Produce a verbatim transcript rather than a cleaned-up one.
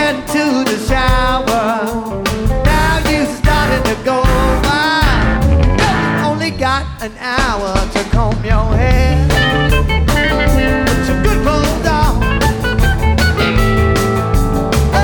into the shower. Now you started to go wild. You only got an hour to comb your hair.